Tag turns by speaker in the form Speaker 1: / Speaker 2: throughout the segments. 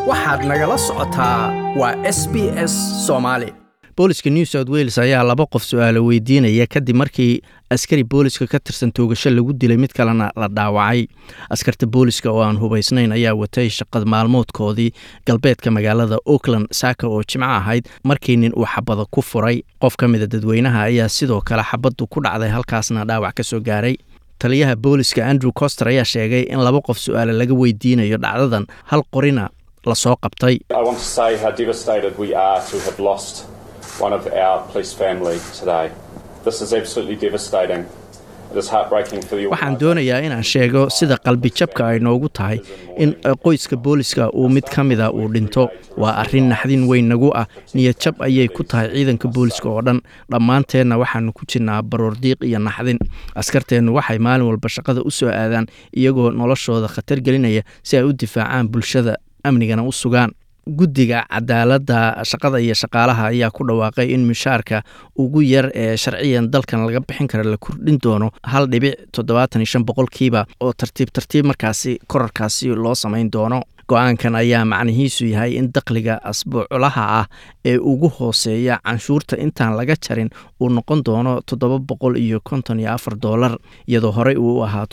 Speaker 1: waxaad nagala socotaa waa SBS Soomaali.
Speaker 2: booliska New South Wales ayaa laba qof su'aalo weydiinaya kadib markii askari booliska ka tirsan toogasho lagu dilay mid kalena la dhaawacay. Askarta booliska oo aan hubaysnayn ayaa watay shaqada maalmoodkoodii galbeedka magaalada Auckland saaka oo Jimco ahayd markii nin uu xabada ku furay. Qof ka mid ah dadweynaha ayaa sidoo kale xabadu ku dhacday halkaasna dhaawac ka soo gaaray. Taliyaha booliska Andrew Coster ayaa sheegay in laba qof su'aalo laga weydiinayo dhacdadan hal qorina la soo qabtay.
Speaker 3: I want to say how devastated we are to have lost one of our police family today. This is absolutely devastating. It is heartbreaking for the
Speaker 2: waxaan doonayaa inaan sheego sida qalbi jabka ay noogu tahay in qoyska booliska uu mid ka mid ah uu dhinto. Waa arrin naxdin weyn nagu ah, niyad jab ayay ku tahay ciidanka booliska oo dhan. Dhammaanteedna waxaanu ku jirnaa baroor diiq iyo naxdin. Askarteenu waxay maalin walba shaqada u soo aadaan iyagoo noloshooda khatar gelinaya si ay u difaacaan bulshada amnigana u sugaan. Guddiga cadaaladda shaqada iyo shaqaalaha ayaa ku dhawaaqay in mushaarka ugu yar ee sharciyan dalkan laga bixin kara la kordhin doono 1.75% oo tartiib markaasi korarkaasi loo samayn doono. Go'aankan ayaa macnihiisu yahay in dakhliga asbuuclaha ah ee ugu hooseeya canshuurta intaan laga jarin uu noqon doono $754 iyadoo horey uu ahaa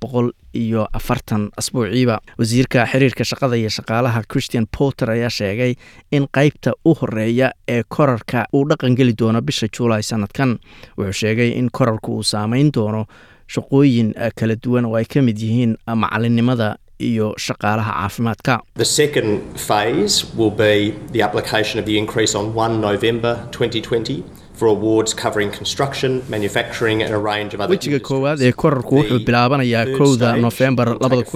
Speaker 2: $740 asbuuciiba. Wasiirka xiriirka shaqada iyo shaqaalaha Christian Porter ayaa sheegay in qaybta u horeeya ee korarka uu dhaqan geli doono bisha July sanadkan. Wuxuu sheegay in korarku uu saameyn doono shaqooyin kala duwan oo ay ka mid yihiin macalinimada iyo shaqaalaha caafimaadka.
Speaker 4: The second phase will be the application of the increase on 1 November 2020 for awards covering construction, manufacturing and a range of other
Speaker 2: wejiga koowaad ee korarku wuxuu bilaabanayaa 1 November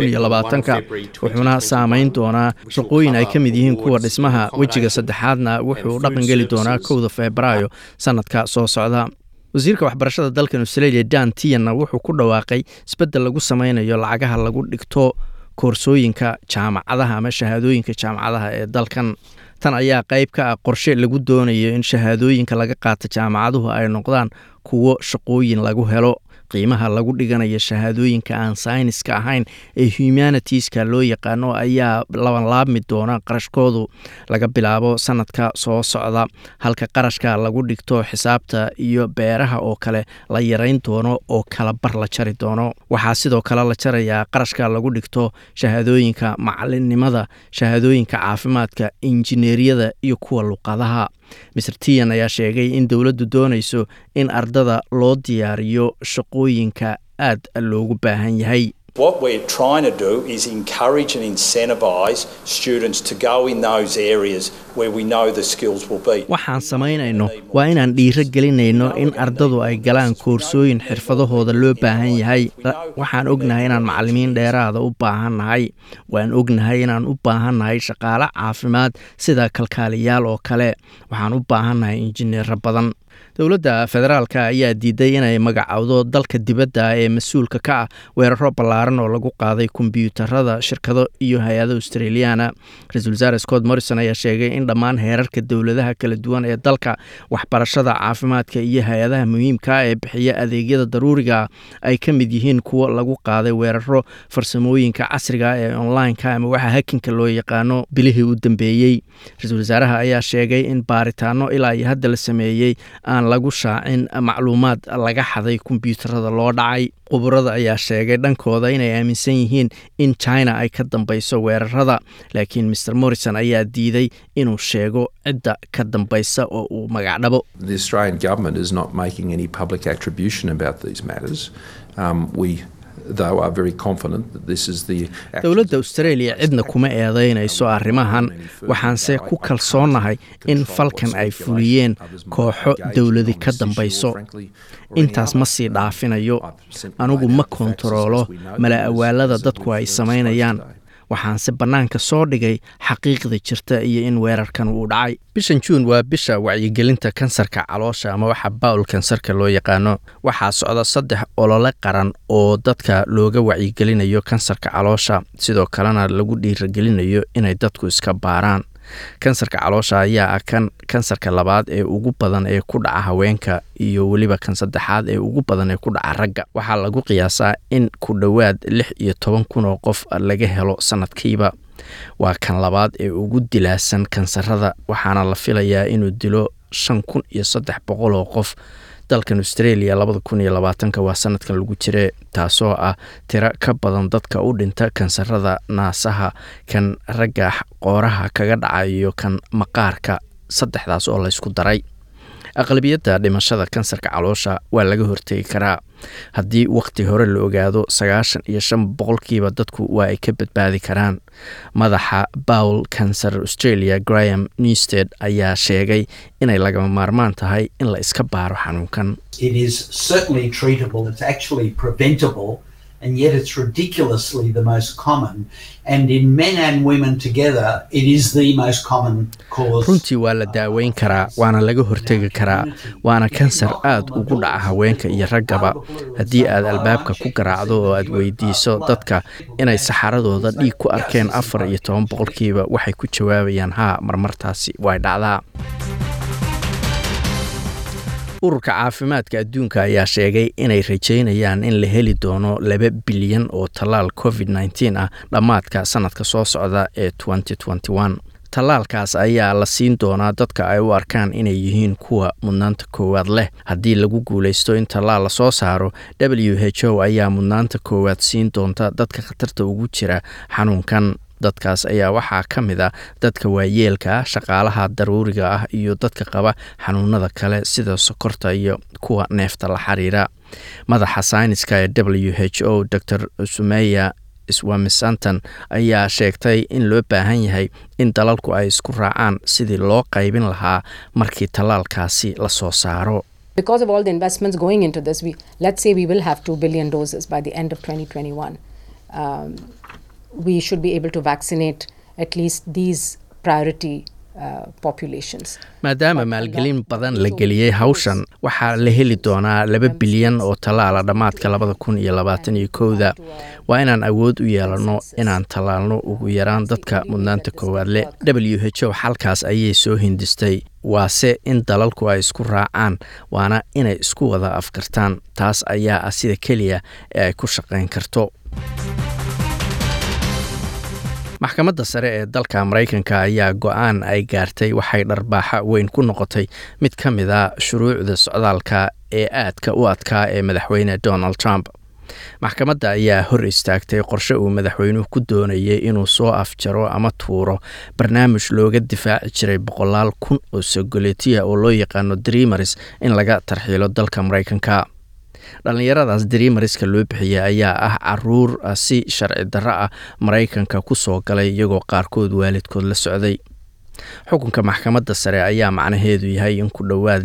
Speaker 2: 2020 wuxuuna saameyn doonaa shaqooyin ay ka mid yihiin kuwa dhismaha. Wejiga saddexaadna wuxuu dhaqan geli doonaa 1 Febraayo sanadka soo socda. wasiirka waxbarashada dalkan Australia Dan Tehan wuxuu ku dhawaaqay isbedel lagu sameynayo lacagaha lagu dhigto koorsooyinka jaamacadaha ama shahaadooyinka jaamacadaha ee dalkan. Tan ayaa qayb ka ah qorshe lagu doonayo in shahaadooyinka laga qaato jaamacaduhu ay noqdaan kuwo shaqooyin lagu helo. qiimaha lagu dhiganayo shahaadooyinka aan sayniska ahayn ee humanitieska loo yaqaano ayaa laabmi doona qarashkoodu laga bilaabo sanadka soo socda, halka qarashka lagu dhigto xisaabta iyo beeraha oo kale la yareyn doono oo kala bar la jari doono. Waxaa sidoo kale la jarayaa qarashka lagu dhigto shahaadooyinka macalinimada, shahaadooyinka caafimaadka, injineeriyada iyo kuwa luqadaha. Mr. Tehan ayaa sheegay in dawladdu doonayso in ardada loo diyaariyo shaqooyinka aad loogu baahan yahay.
Speaker 5: What we're trying to do is encourage and incentivize students to go in those areas where we know the skills will be.
Speaker 2: Waxaan samaynayno waa inaan dhiirigelinayno in ardadu ay galaan koorsooyin xirfadahooda loo baahan yahay. Waxaan ognahay inaan macallimiin dheeraada u baahannahay. Waan ognahay inaan u baahannahay shaqaale caafimaad sida kalkaaliyaal oo kale. Waxaan u baahannahay injineero badan. dowladda federaalka ayaa diiday inay magacowdo dalka dibadda ee mas'uulka ka ah weeraro ballaaran oo lagu qaaday kombiyuutarada shirkado iyo hay'ado Australiana. Ra'iisul Wasaare Scott Morrison ayaa sheegay in dhammaan heerarka dowladaha kala duwan ee dalka, waxbarashada, caafimaadka iyo hay'adaha muhiimka ah ee bixiya adeegyada daruuriga ay ka mid yihiin kuwa lagu qaaday weeraro farsamooyinka casriga ee online-ka ama waxa hacking-ka loo yaqaano bilihii u dambeeyay. Ra'iisul Wasaaraha ayaa sheegay in baaritaano ilaa iyo hadda la sameeyay aan lagu shaacin macluumaad laga xaday kombiyuutarada loo dhacay. Quburada ayaa sheegay dhankooda inay aaminsan yihiin in China ay ka dambayso weerarada, laakiin Mr. Morrison ayaa diiday inuu sheego cidda ka dambaysa oo uu magacdhabo.
Speaker 6: The Australian government is not making any public attribution about these matters. Though are very confident that this is the
Speaker 2: dowladda Australia cidna kuma eedeynayso arrimahan, waxaanse ku kalsoonahay in falkan ay fuliyeen kooxo dowladi ka dambayso. Intaas ma sii dhaafinayo. Anigu ma kontaroolo mala awaalada dadku ay samaynayaan. waxaanse bannaanka soo dhigay xaqiiqda jirta iyo in weerarkan uu dhacay. Bishan June waa bisha wacyigelinta kansarka caloosha ama waxa bowel kansarka loo yaqaano. Waxaa socda 3 olole qaran oo dadka looga wacyigelinayo kansarka caloosha, sidoo kalena lagu dhiirigelinayo inay dadku iska baaraan. kansarka caloosha ayaa ah kansarka labaad ee ugu badan ee ku dhaca haweenka iyo waliba kan saddexaad ee ugu badan ee ku dhaca ragga. Waxaa lagu qiyaasaa in ku dhawaad 16,000 oo qof laga helo sanadkiiba. waa kan labaad ee ugu dilaasan kansarada waxaana la filayaa inuu dilo 5,300 oo qof dalkan Australia 2020 waa sanadkan lagu jiray taasoo ah tiro ka badan dadka u dhinta kansarada naasaha kan ragga qooraha kaga dhacayo kan maqaarka saddexdaas oo la isku daray aqlabiyadda dhimashada kansarka caloosha waa laga hortagi karaa haddii waqti hore la ogaado 95% dadku waa ay ka badbaadi karaan madaxa Bowel Cancer Australia Graham Newstead ayaa sheegay inay lagama maarmaan tahay in la iska baaro xanuunkan.
Speaker 7: It is certainly treatable, it's actually preventable, and yet it's ridiculously the most common, and in men and women together it is the most common cause.
Speaker 2: runtii waa la daaweyn karaa waana laga hortegi karaa waana kansar aad ugu dhaca haweenka iyo raggaba haddii aad albaabka ku garaacdo oo aad weydiiso dadka inay saxaradooda dhiig ku arkeen 14% waxay ku jawaabayaan haa marmartaasi way dhacdaa. ururka caafimaadka adduunka ayaa sheegay inay rajeynayaan in la heli doono 2 bilyan oo talaal COVID-19 ah dhammaadka sanadka soo socda ee 2021. talaalkaas ayaa la siin doonaa dadka ay u arkaan inay yihiin kuwa mudnaanta koowaad leh. haddii lagu guuleysto in talaal la soo saaro, WHO ayaa mudnaanta koowaad siin doonta dadka khatarta ugu jira xanuunkan. dadkaas ayaa waxaa ka mid ah dadka waayeelka, shaqaalaha daruuriga ah iyo dadka qaba xanuunada kale sida sokorta iyo kuwa neefta la xiriira. madaxa sayniska ee WHO Dr. Sumeya Swamisantan ayaa sheegtay in loo baahan yahay in dalalku ay isku raacaan sidii loo qaybin lahaa markii talaalkaasi la soo saaro.
Speaker 8: Because of all the investments going into this, let's say we will have 2 billion doses by the end of 2021. We should be able to vaccinate at least these priority populations.
Speaker 2: maadaama maalgelin badan la geliyey hawshan waxaa la heli doonaa 2 bilyan oo talaala dhammaadka 2021 waa inaan awood u yeelano inaan talaalno ugu yaraan dadka mudnaanta koowaad leh. WHO xalkaas ayay soo hindistay waase in dalalku ay isku raacaan waana inay isku wada afkartaan. taas ayaa ah sida keliya ee ay ku shaqayn karto. maxkamadda sare ee dalka Mareykanka ayaa go'aan ay gaartay waxay dharbaaxa weyn ku noqotay mid ka mid ah shuruucda socdaalka ee aadka u adkaa ee madaxweyne Donald Trump. maxkamadda ayaa hor istaagtay qorshe uu madaxweynuhu ku doonayay inuu soo afjaro ama tuuro barnaamij looga difaaci jiray 100,000 oo sogoleetiya oo loo yaqaano Dreamers in laga tarxiilo dalka Mareykanka. dhalinyaradaas Dreamerska loo bixiyay ayaa ah caruur si sharci darro ah Mareykanka ku soo galay iyagoo qaarkood waalidkood la socday. xukunka maxkamadda sare ayaa macnaheedu yahay in ku dhowaad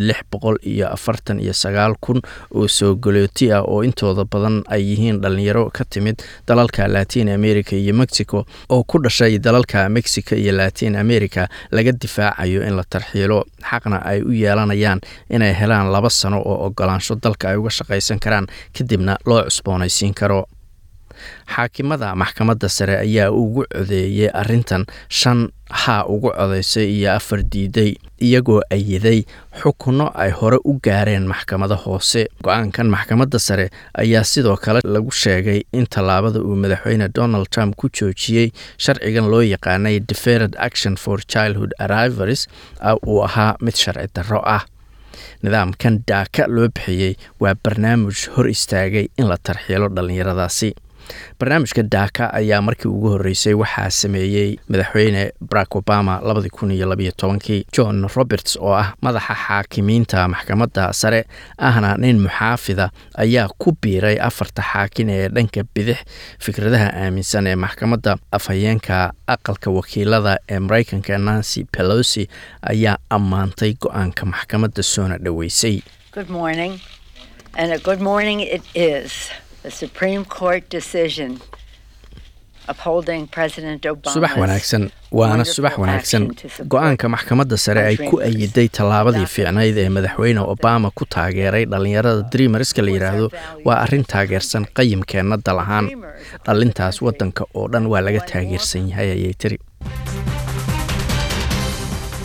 Speaker 2: 649,000 oo soogaleeti ah oo intooda badan ay yihiin dhalinyaro ka timid dalalka Latin America iyo Mexico oo ku dhashay dalalka Mexico iyo Latin America laga difaacayo in la tarxiilo xaqna ay u yeelanayaan inay helaan 2 sano oo ogolaansho dalka ay uga shaqaysan karaan kadibna loo cusboonaysiin karo. xaakimada maxkamadda sare ayaa ugu codeeyay arrintan 5 haa ugu codeysay iyo 4 diiday iyagoo ayiday xukunno ay hore u gaareen maxkamada hoose. go'aankan maxkamadda sare ayaa sidoo kale lagu sheegay in tallaabada uu madaxweyne Donald Trump ku joojiyey sharcigan loo yaqaanay Deferred Action for Childhood Arrivals uu ahaa mid sharci darro ah. nidaamkan daaka loo bixiyey waa barnaamij hor istaagay in la tarxiilo dhalinyaradaasi. barnaamijka daaka ayaa markii ugu horeysay waxaa sameeyey madaxweyne Barack Obama 2012. John Roberts oo ah madaxa xaakimiinta maxkamadda sare ahna nin muxaafida ayaa ku biiray 4 xaakin ee dhanka bidix fikradaha aaminsan ee maxkamadda. afhayeenka aqalka wakiilada ee Mareykanka Nancy Pelosi ayaa ammaantay go'aanka maxkamadda soona dhaweysay.
Speaker 9: Good morning, and a good morning it is. The Supreme Court decision upholding President Obama.
Speaker 2: subax wanaagsan waana subax wanaagsan go'aanka maxkamadda sare ay ku ayiday tallaabadii fiicnayd ee madaxweyne Obama ku taageeray dhalinyarada Dreamerska la yiraahdo waa arrin taageersan qayimkeena dal ahaan. dhalintaas wadanka oo dhan waa laga taageersan yahay ayay tiri.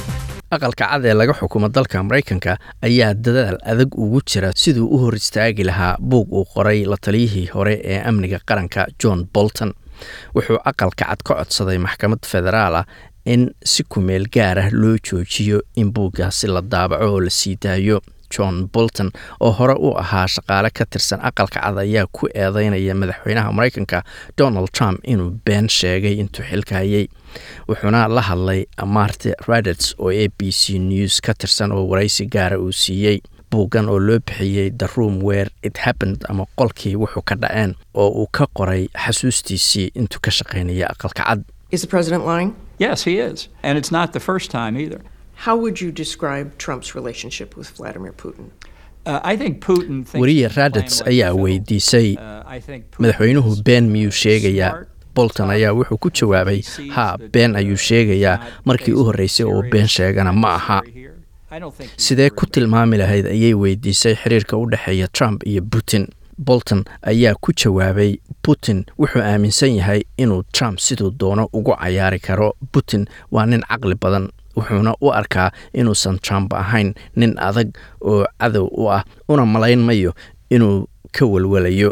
Speaker 2: aqalka cad ee laga xukumo dalka Mareykanka ayaa dadaal adag ugu jira siduu u hor istaagi lahaa buug uu qoray la taliyihii hore ee amniga qaranka John Bolton. Wuxuu aqalka cad ka codsaday maxkamad federaal ah in si ku meel gaar ah loo joojiyo in buuggaasi la daabaco oo la sii daayo. John Bolton oo hore u ahaa shaqaale ka tirsan aqalka cad ayaa ku eedeynaya madaxweynaha Mareykanka Donald Trump inuu been sheegay intuu xilka hayay. Wuxuuna la hadlay Marty Raddatz oo ABC News ka tirsan oo waraysi gaara uu siiyey. Buuggan oo loo bixiyey The Room Where It Happened ama qolkii wuxuu ka dhaceen oo uu ka qoray xasuustiisii intuu ka shaqaynaya aqalka cad.
Speaker 10: Is the president lying?
Speaker 1: Yes, he is. And it's not the first time either.
Speaker 10: How would you describe Trump's relationship with Vladimir Putin?
Speaker 1: I think Putin thinks
Speaker 2: wariye Raddatz ayaa weydiisay madaxweynuhu been miyuu sheegayaa. Bolton ayaa wuxuu ku jawaabay ha been ayuu sheegayaa markii u horeysay oo been sheegana ma aha. Sidee ku tilmaami lahayd ayay weydiisay xiriirka u dhaxeeya Trump iyo Putin. Bolton ayaa ku jawaabay Putin wuxuu aaminsan yahay inuu Trump sidoo doono ugu cayaari karo. Putin waa nin caqli badan wuxuuna u arkaa inuusan Trump ahayn nin adag oo cadow u ah una malayn mayo inuu ka walwalayo.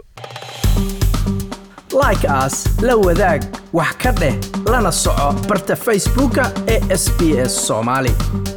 Speaker 1: Like us, la wadaag, wax ka dheh, lana soco barta Facebooka ee SBS Somali.